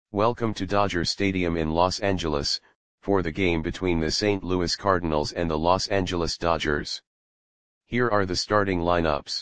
Welcome to Dodger Stadium in Los Angeles, for the game between the St. Louis Cardinals and the Los Angeles Dodgers. Here are the starting lineups.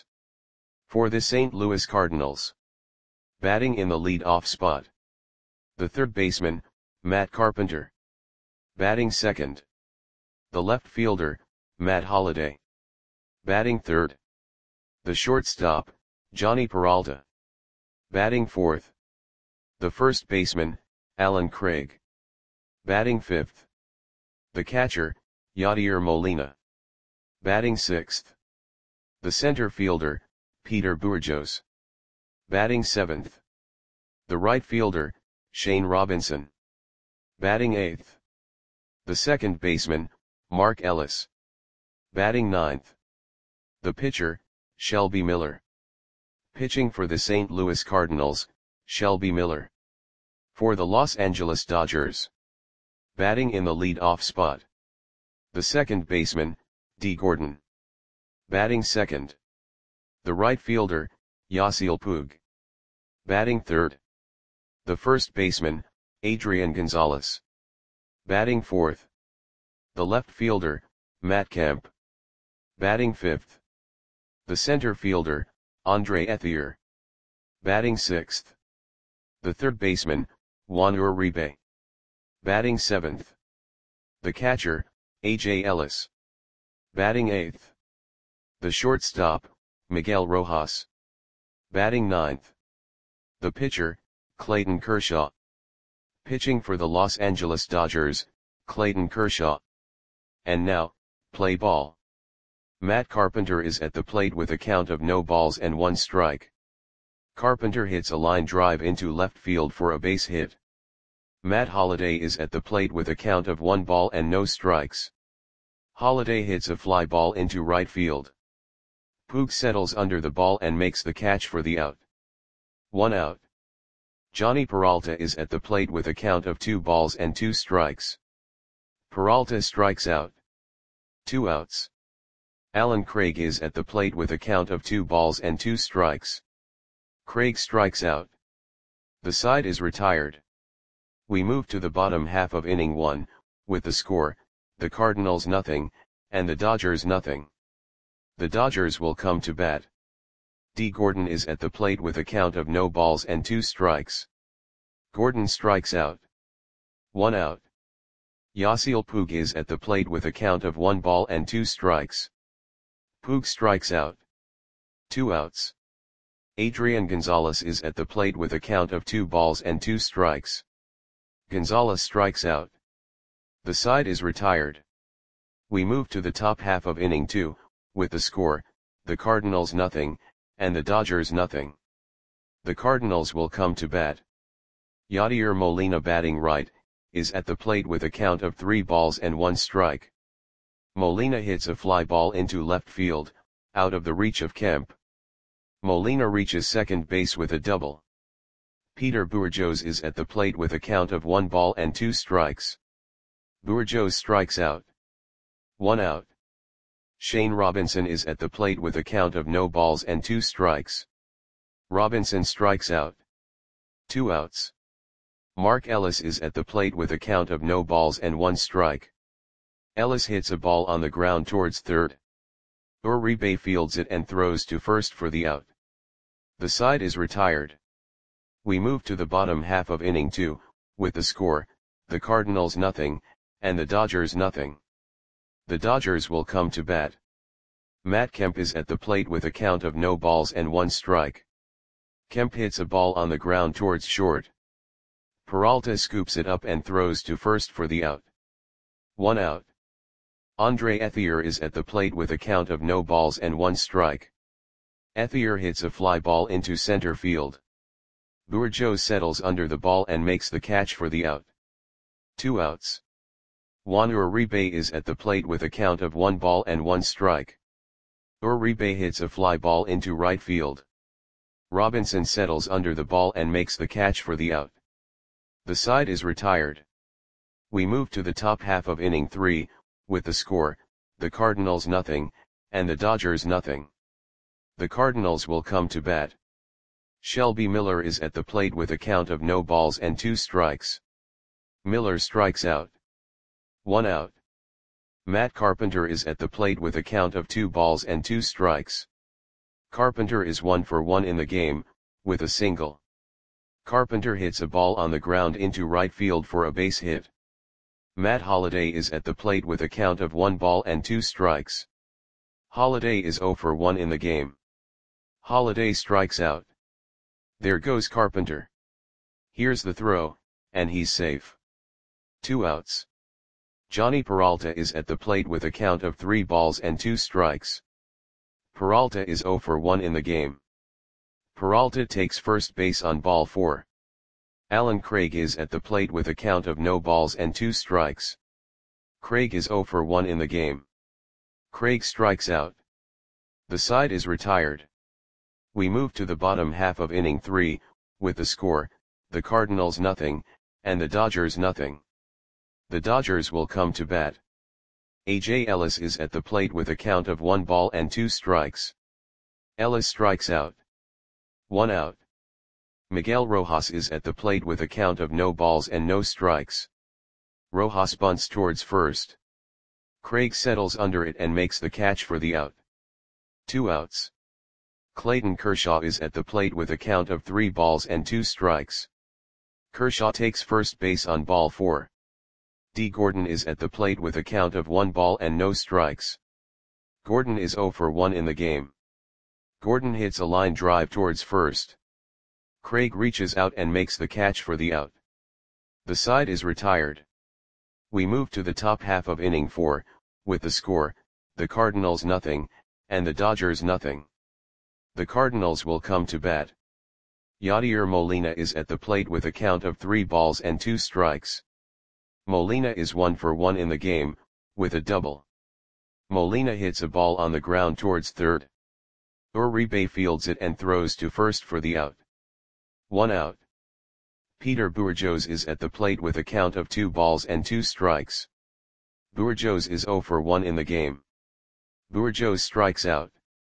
For the St. Louis Cardinals. Batting in the lead-off spot. The third baseman, Matt Carpenter. Batting second. The left fielder, Matt Holliday. Batting third. The shortstop, Jhonny Peralta. Batting fourth. The first baseman, Allen Craig. Batting fifth. The catcher, Yadier Molina. Batting sixth. The center fielder, Peter Bourjos. Batting seventh. The right fielder, Shane Robinson. Batting eighth. The second baseman, Mark Ellis. Batting ninth. The pitcher, Shelby Miller. Pitching for the St. Louis Cardinals, Shelby Miller. For the Los Angeles Dodgers. Batting in the lead-off spot. The second baseman, Dee Gordon. Batting second. The right fielder, Yasiel Puig. Batting third. The first baseman, Adrian Gonzalez. Batting fourth. The left fielder, Matt Kemp. Batting fifth. The center fielder, Andre Ethier. Batting sixth. The third baseman, Juan Uribe. Batting seventh. The catcher, A.J. Ellis. Batting eighth. The shortstop, Miguel Rojas. Batting ninth. The pitcher, Clayton Kershaw. Pitching for the Los Angeles Dodgers, Clayton Kershaw. And now, play ball. Matt Carpenter is at the plate with a count of no balls and one strike. Carpenter hits a line drive into left field for a base hit. Matt Holliday is at the plate with a count of 1 ball and no strikes. Holliday hits a fly ball into right field. Puig settles under the ball and makes the catch for the out. 1 out. Jhonny Peralta is at the plate with a count of 2 balls and 2 strikes. Peralta strikes out. 2 outs. Allen Craig is at the plate with a count of 2 balls and 2 strikes. Craig strikes out. The side is retired. We move to the bottom half of inning 1, with the score, the Cardinals nothing, and the Dodgers nothing. The Dodgers will come to bat. Dee Gordon is at the plate with a count of no balls and 2 strikes. Gordon strikes out. 1 out. Yasiel Puig is at the plate with a count of 1 ball and 2 strikes. Puig strikes out. 2 outs. Adrian Gonzalez is at the plate with a count of 2 balls and 2 strikes. Gonzalez strikes out. The side is retired. We move to the top half of inning 2, with the score, the Cardinals nothing, and the Dodgers nothing. The Cardinals will come to bat. Yadier Molina batting right, is at the plate with a count of 3 balls and 1 strike. Molina hits a fly ball into left field, out of the reach of Kemp. Molina reaches second base with a double. Peter Bourjos is at the plate with a count of 1 ball and 2 strikes. Bourjos strikes out. 1 out. Shane Robinson is at the plate with a count of no balls and 2 strikes. Robinson strikes out. 2 outs. Mark Ellis is at the plate with a count of no balls and 1 strike. Ellis hits a ball on the ground towards third. Uribe fields it and throws to first for the out. The side is retired. We move to the bottom half of inning 2, with the score, the Cardinals nothing, and the Dodgers nothing. The Dodgers will come to bat. Matt Kemp is at the plate with a count of no balls and 1 strike. Kemp hits a ball on the ground towards short. Peralta scoops it up and throws to first for the out. 1 out. Andre Ethier is at the plate with a count of no balls and 1 strike. Ethier hits a fly ball into center field. Bourjos settles under the ball and makes the catch for the out. 2 outs. Juan Uribe is at the plate with a count of 1 ball and 1 strike. Uribe hits a fly ball into right field. Robinson settles under the ball and makes the catch for the out. The side is retired. We move to the top half of inning 3, with the score, the Cardinals nothing, and the Dodgers nothing. The Cardinals will come to bat. Shelby Miller is at the plate with a count of no balls and 2 strikes. Miller strikes out. 1 out. Matt Carpenter is at the plate with a count of 2 balls and 2 strikes. Carpenter is 1 for 1 in the game, with a single. Carpenter hits a ball on the ground into right field for a base hit. Matt Holliday is at the plate with a count of 1 ball and 2 strikes. Holliday is 0 for 1 in the game. Holliday strikes out. There goes Carpenter. Here's the throw, and he's safe. 2 outs. Johnny Peralta is at the plate with a count of 3 balls and 2 strikes. Peralta is 0 for 1 in the game. Peralta takes first base on ball 4. Alan Craig is at the plate with a count of no balls and 2 strikes. Craig is 0 for 1 in the game. Craig strikes out. The side is retired. We move to the bottom half of inning 3, with the score, the Cardinals nothing, and the Dodgers nothing. The Dodgers will come to bat. A.J. Ellis is at the plate with a count of 1 ball and 2 strikes. Ellis strikes out. 1 out. Miguel Rojas is at the plate with a count of no balls and no strikes. Rojas bunts towards first. Craig settles under it and makes the catch for the out. 2 outs. Clayton Kershaw is at the plate with a count of 3 balls and 2 strikes. Kershaw takes first base on ball 4. D. Gordon is at the plate with a count of 1 ball and no strikes. Gordon is 0 for 1 in the game. Gordon hits a line drive towards first. Craig reaches out and makes the catch for the out. The side is retired. We move to the top half of inning 4, with the score, the Cardinals nothing, and the Dodgers nothing. The Cardinals will come to bat. Yadier Molina is at the plate with a count of 3 balls and 2 strikes. Molina is 1 for 1 in the game, with a double. Molina hits a ball on the ground towards third. Uribe fields it and throws to first for the out. 1 out. Peter Bourjos is at the plate with a count of 2 balls and 2 strikes. Bourjos is 0 for 1 in the game. Bourjos strikes out.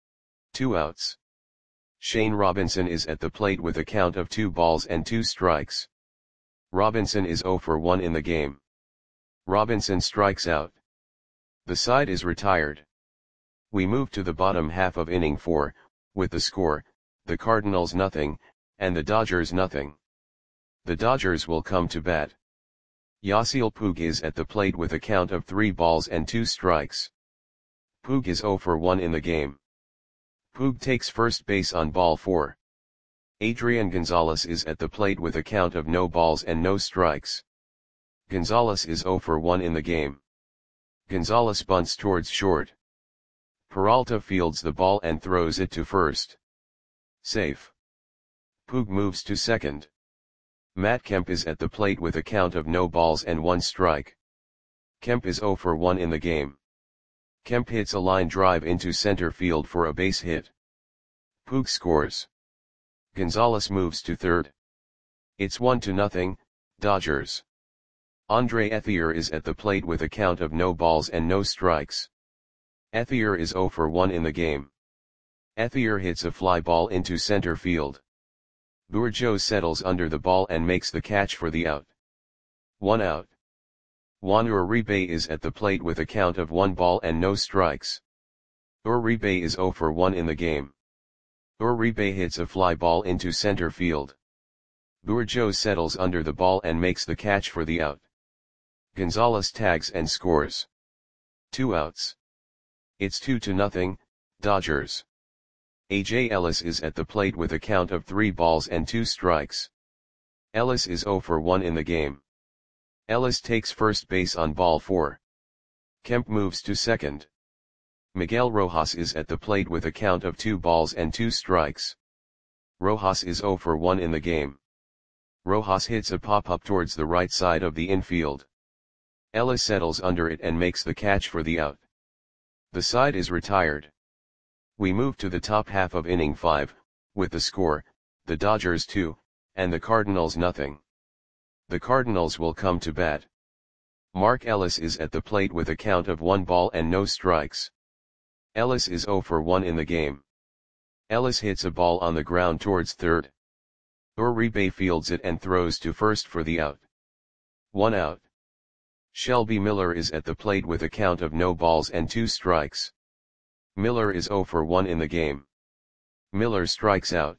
2 outs. Shane Robinson is at the plate with a count of 2 balls and 2 strikes. Robinson is 0 for 1 in the game. Robinson strikes out. The side is retired. We move to the bottom half of inning 4, with the score, the Cardinals nothing, and the Dodgers nothing. The Dodgers will come to bat. Yasiel Puig is at the plate with a count of 3 balls and 2 strikes. Puig is 0 for 1 in the game. Puig takes first base on ball 4. Adrian Gonzalez is at the plate with a count of no balls and no strikes. Gonzalez is 0 for 1 in the game. Gonzalez bunts towards short. Peralta fields the ball and throws it to first. Safe. Puig moves to second. Matt Kemp is at the plate with a count of no balls and 1 strike. Kemp is 0 for 1 in the game. Kemp hits a line drive into center field for a base hit. Puig scores. Gonzalez moves to third. It's 1-0, Dodgers. Andre Ethier is at the plate with a count of no balls and no strikes. Ethier is 0 for 1 in the game. Ethier hits a fly ball into center field. Bourjos settles under the ball and makes the catch for the out. 1 out. Juan Uribe is at the plate with a count of 1 ball and no strikes. Uribe is 0 for 1 in the game. Uribe hits a fly ball into center field. Bourjos settles under the ball and makes the catch for the out. Gonzalez tags and scores. 2 outs. It's 2-0, Dodgers. A.J. Ellis is at the plate with a count of 3 balls and 2 strikes. Ellis is 0 for 1 in the game. Ellis takes first base on ball 4. Kemp moves to second. Miguel Rojas is at the plate with a count of 2 balls and 2 strikes. Rojas is 0 for 1 in the game. Rojas hits a pop-up towards the right side of the infield. Ellis settles under it and makes the catch for the out. The side is retired. We move to the top half of inning 5, with the score, the Dodgers 2, and the Cardinals nothing. The Cardinals will come to bat. Mark Ellis is at the plate with a count of 1 ball and no strikes. Ellis is 0 for 1 in the game. Ellis hits a ball on the ground towards third. Uribe fields it and throws to first for the out. 1 out. Shelby Miller is at the plate with a count of no balls and 2 strikes. Miller is 0 for 1 in the game. Miller strikes out.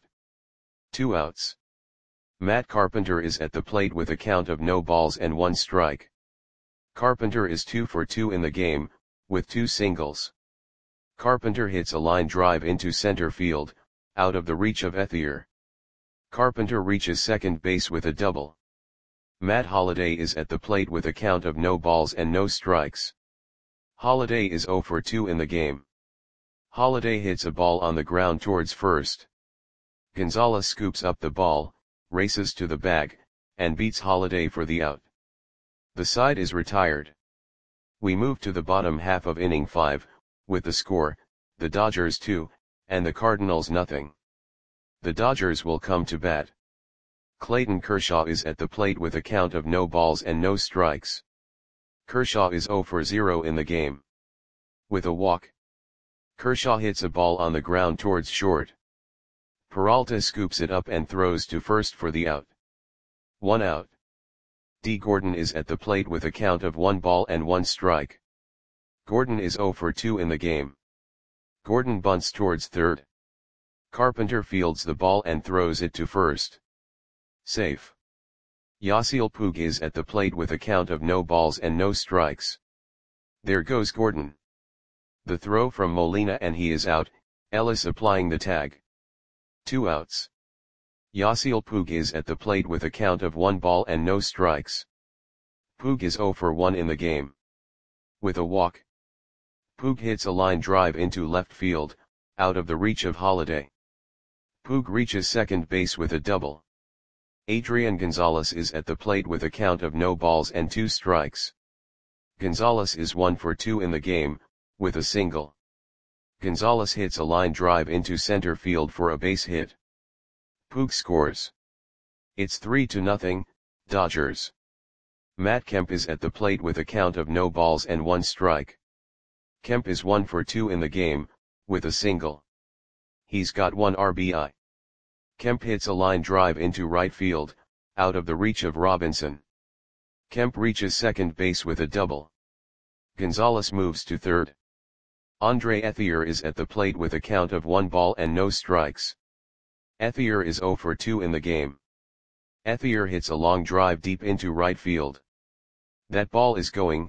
2 outs. Matt Carpenter is at the plate with a count of no balls and 1 strike. Carpenter is 2 for 2 in the game, with 2 singles. Carpenter hits a line drive into center field, out of the reach of Ethier. Carpenter reaches second base with a double. Matt Holliday is at the plate with a count of no balls and no strikes. Holliday is 0 for 2 in the game. Holliday hits a ball on the ground towards first. Gonzalez scoops up the ball, races to the bag, and beats Holliday for the out. The side is retired. We move to the bottom half of inning 5, with the score, the Dodgers 2, and the Cardinals nothing. The Dodgers will come to bat. Clayton Kershaw is at the plate with a count of no balls and no strikes. Kershaw is 0 for 0 in the game. With a walk. Kershaw hits a ball on the ground towards short. Peralta scoops it up and throws to first for the out. 1 out. D. Gordon is at the plate with a count of 1 ball and 1 strike. Gordon is 0 for 2 in the game. Gordon bunts towards third. Carpenter fields the ball and throws it to first. Safe. Yasiel Puig is at the plate with a count of no balls and no strikes. There goes Gordon. The throw from Molina and he is out, Ellis applying the tag. 2 outs. Yasiel Puig is at the plate with a count of 1 ball and no strikes. Puig is 0 for 1 in the game. With a walk. Puig hits a line drive into left field, out of the reach of Holliday. Puig reaches second base with a double. Adrian Gonzalez is at the plate with a count of no balls and 2 strikes. Gonzalez is 1 for 2 in the game, with a single. Gonzalez hits a line drive into center field for a base hit. Puig scores. It's 3-0, Dodgers. Matt Kemp is at the plate with a count of no balls and 1 strike. Kemp is 1 for 2 in the game, with a single. He's got 1 RBI. Kemp hits a line drive into right field, out of the reach of Robinson. Kemp reaches second base with a double. Gonzalez moves to third. Andre Ethier is at the plate with a count of 1 ball and no strikes. Ethier is 0 for 2 in the game. Ethier hits a long drive deep into right field. That ball is gone.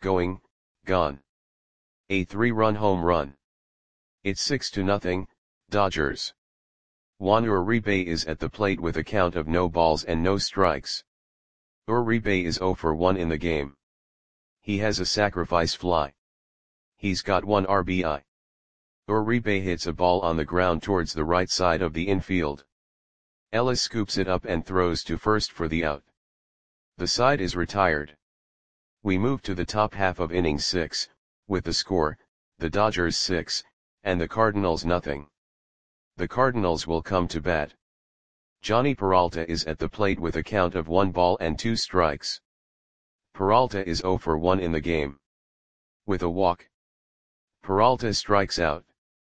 A 3-run home run. It's 6-0, Dodgers. Juan Uribe is at the plate with a count of no balls and no strikes. Uribe is 0 for 1 in the game. He has a sacrifice fly. He's got 1 RBI. Uribe hits a ball on the ground towards the right side of the infield. Ellis scoops it up and throws to first for the out. The side is retired. We move to the top half of inning 6, with the score, the Dodgers 6, and the Cardinals nothing. The Cardinals will come to bat. Johnny Peralta is at the plate with a count of 1 ball and 2 strikes. Peralta is 0 for 1 in the game. With a walk. Peralta strikes out.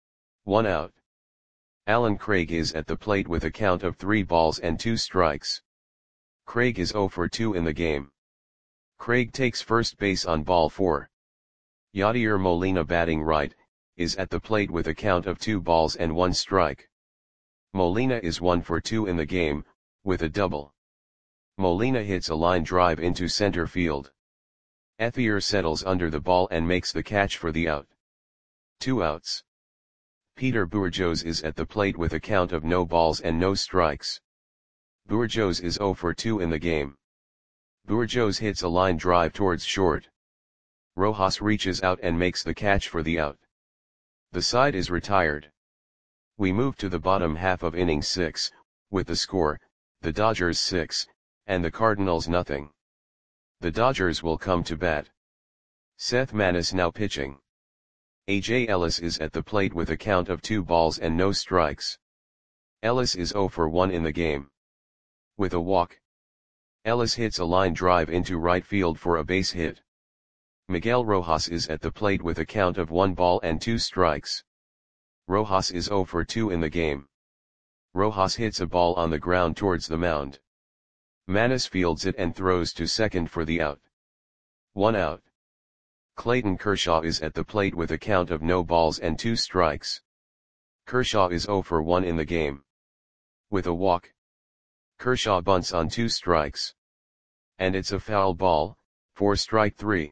1 out. Alan Craig is at the plate with a count of 3 balls and 2 strikes. Craig is 0 for 2 in the game. Craig takes first base on ball 4. Yadier Molina, batting right, is at the plate with a count of 2 balls and 1 strike. Molina is 1 for 2 in the game, with a double. Molina hits a line drive into center field. Ethier settles under the ball and makes the catch for the out. 2 outs. Peter Bourjos is at the plate with a count of no balls and no strikes. Bourjos is 0 for 2 in the game. Bourjos hits a line drive towards short. Rojas reaches out and makes the catch for the out. The side is retired. We move to the bottom half of inning 6, with the score, the Dodgers 6, and the Cardinals nothing. The Dodgers will come to bat. Seth Maness now pitching. A.J. Ellis is at the plate with a count of 2 balls and no strikes. Ellis is 0 for 1 in the game. With a walk. Ellis hits a line drive into right field for a base hit. Miguel Rojas is at the plate with a count of 1 ball and 2 strikes. Rojas is 0 for 2 in the game. Rojas hits a ball on the ground towards the mound. Manis fields it and throws to second for the out. 1 out. Clayton Kershaw is at the plate with a count of no balls and 2 strikes. Kershaw is 0 for 1 in the game. With a walk, Kershaw bunts on 2 strikes. And it's a foul ball, for strike 3.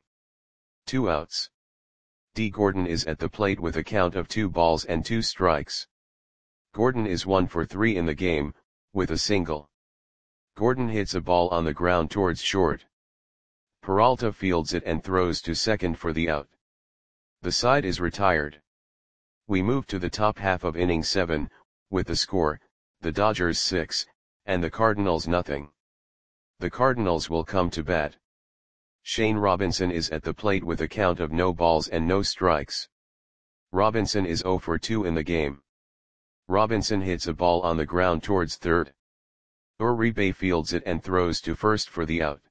2 outs. D. Gordon is at the plate with a count of 2 balls and 2 strikes. Gordon is 1 for 3 in the game, with a single. Gordon hits a ball on the ground towards short. Peralta fields it and throws to second for the out. The side is retired. We move to the top half of inning 7, with the score, the Dodgers 6, and the Cardinals nothing. The Cardinals will come to bat. Shane Robinson is at the plate with a count of no balls and no strikes. Robinson is 0 for 2 in the game. Robinson hits a ball on the ground towards third. Uribe fields it and throws to first for the out.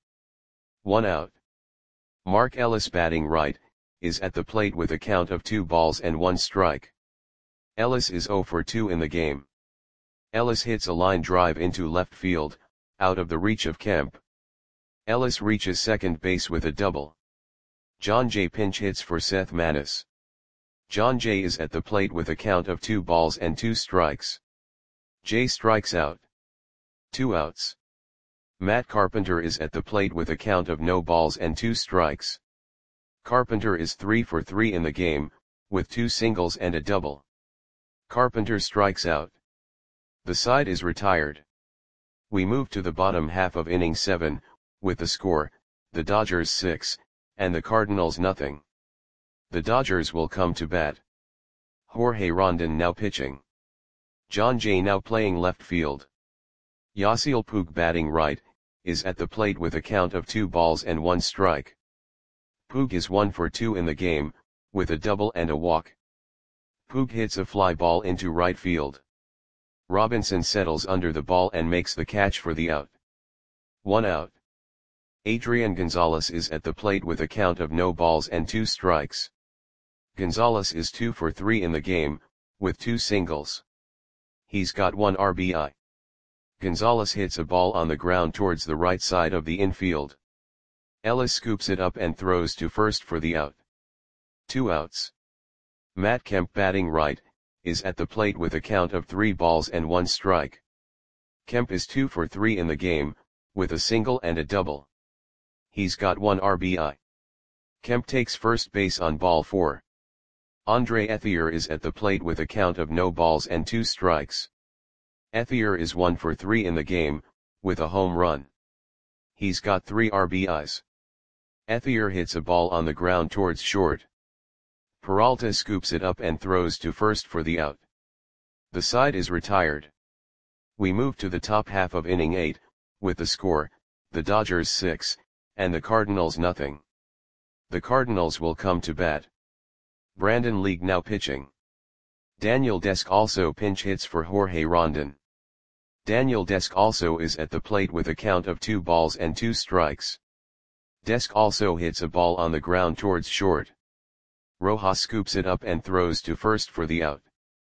1 out. Mark Ellis batting right, is at the plate with a count of 2 balls and 1 strike. Ellis is 0 for 2 in the game. Ellis hits a line drive into left field, out of the reach of Kemp. Ellis reaches second base with a double. John Jay pinch hits for Seth Manis. John Jay is at the plate with a count of 2 balls and 2 strikes. Jay strikes out. 2 outs. Matt Carpenter is at the plate with a count of no balls and 2 strikes. Carpenter is 3 for 3 in the game, with 2 singles and a double. Carpenter strikes out. The side is retired. We move to the bottom half of inning 7, with the score, the Dodgers 6, and the Cardinals nothing. The Dodgers will come to bat. Jorge Rondon now pitching. John Jay now playing left field. Yasiel Puig batting right, is at the plate with a count of 2 balls and 1 strike. Puig is 1 for 2 in the game, with a double and a walk. Puig hits a fly ball into right field. Robinson settles under the ball and makes the catch for the out. 1 out. Adrian Gonzalez is at the plate with a count of no balls and 2 strikes. Gonzalez is 2 for 3 in the game, with 2 singles. He's got 1 RBI. Gonzalez hits a ball on the ground towards the right side of the infield. Ellis scoops it up and throws to first for the out. 2 outs. Matt Kemp batting right, is at the plate with a count of 3 balls and 1 strike. Kemp is 2 for 3 in the game, with a single and a double. He's got 1 RBI. Kemp takes first base on ball 4. Andre Ethier is at the plate with a count of no balls and 2 strikes. Ethier is 1 for 3 in the game, with a home run. He's got 3 RBIs. Ethier hits a ball on the ground towards short. Peralta scoops it up and throws to first for the out. The side is retired. We move to the top half of inning 8, with the score, the Dodgers 6, and the Cardinals nothing. The Cardinals will come to bat. Brandon League now pitching. Daniel Desk also pinch hits for Jorge Rondon. Daniel Desk also is at the plate with a count of 2 balls and 2 strikes. Desk also hits a ball on the ground towards short. Rojas scoops it up and throws to first for the out.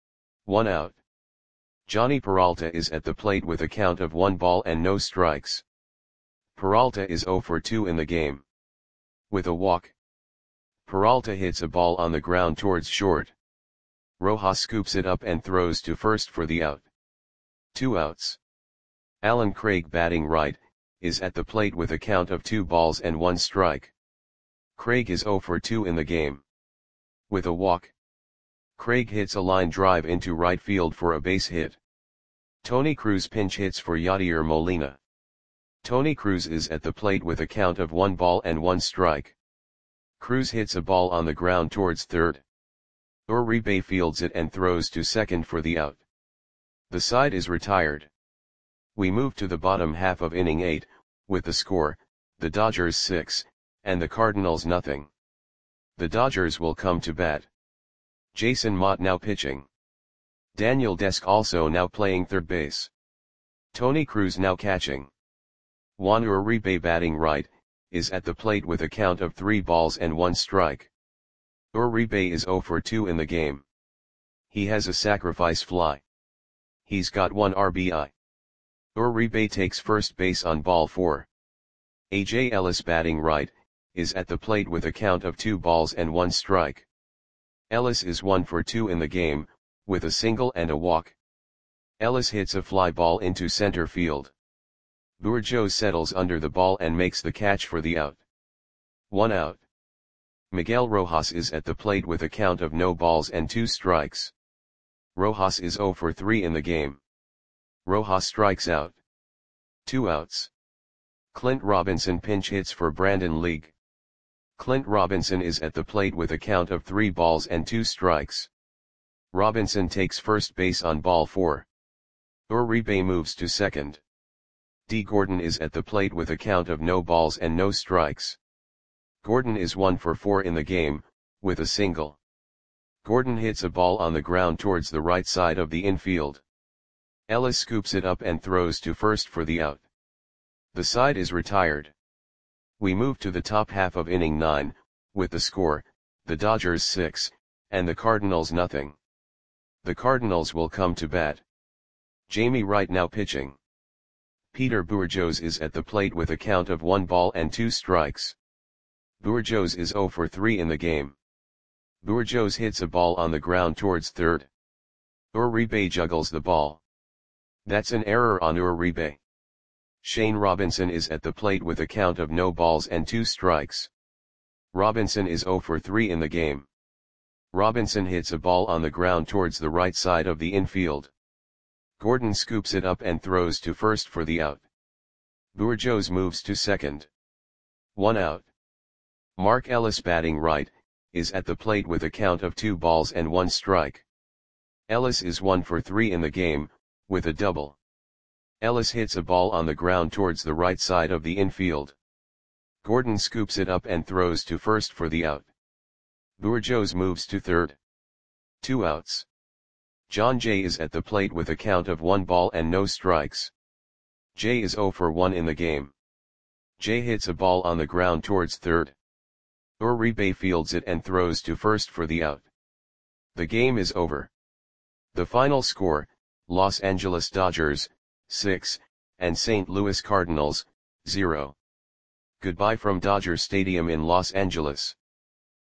1 out. Johnny Peralta is at the plate with a count of 1 ball and no strikes. Peralta is 0 for 2 in the game. With a walk, Peralta hits a ball on the ground towards short. Rojas scoops it up and throws to first for the out. 2 outs. Alan Craig batting right, is at the plate with a count of 2 balls and 1 strike. Craig is 0 for 2 in the game. With a walk, Craig hits a line drive into right field for a base hit. Tony Cruz pinch hits for Yadier Molina. Tony Cruz is at the plate with a count of 1 ball and 1 strike. Cruz hits a ball on the ground towards third. Uribe fields it and throws to second for the out. The side is retired. We move to the bottom half of inning 8, with the score, the Dodgers 6, and the Cardinals nothing. The Dodgers will come to bat. Jason Motte now pitching. Daniel Desk also now playing third base. Tony Cruz now catching. Juan Uribe batting right, is at the plate with a count of 3 balls and 1 strike. Uribe is 0 for 2 in the game. He has a sacrifice fly. he's got 1 RBI. Uribe takes first base on ball 4. A.J. Ellis batting right, is at the plate with a count of 2 balls and 1 strike. Ellis is 1 for 2 in the game, with a single and a walk. Ellis hits a fly ball into center field. Bourgeau settles under the ball and makes the catch for the out. 1 out. Miguel Rojas is at the plate with a count of no balls and 2 strikes. Rojas is 0 for 3 in the game. Rojas strikes out. 2 outs. Clint Robinson pinch hits for Brandon League. Clint Robinson is at the plate with a count of 3 balls and 2 strikes. Robinson takes first base on ball 4. Uribe moves to second. D. Gordon is at the plate with a count of no balls and no strikes. Gordon is 1 for 4 in the game, with a single. Gordon hits a ball on the ground towards the right side of the infield. Ellis scoops it up and throws to first for the out. The side is retired. We move to the top half of inning 9, with the score, the Dodgers 6, and the Cardinals nothing. The Cardinals will come to bat. Jamie Wright now pitching. Peter Bourgeau is at the plate with a count of 1 ball and 2 strikes. Bourgeau is 0 for 3 in the game. Bourgeau hits a ball on the ground towards third. Uribe juggles the ball. That's an error on Uribe. Shane Robinson is at the plate with a count of no balls and 2 strikes. Robinson is 0 for 3 in the game. Robinson hits a ball on the ground towards the right side of the infield. Gordon scoops it up and throws to first for the out. Bourgeau moves to second. 1 out. Mark Ellis batting right, is at the plate with a count of 2 balls and 1 strike. Ellis is 1 for 3 in the game, with a double. Ellis hits a ball on the ground towards the right side of the infield. Gordon scoops it up and throws to first for the out. Bourgeau moves to third. 2 outs. John Jay is at the plate with a count of 1 ball and no strikes. Jay is 0 for 1 in the game. Jay hits a ball on the ground towards third. Uribe fields it and throws to first for the out. The game is over. The final score, Los Angeles Dodgers, 6, and St. Louis Cardinals, 0. Goodbye from Dodger Stadium in Los Angeles.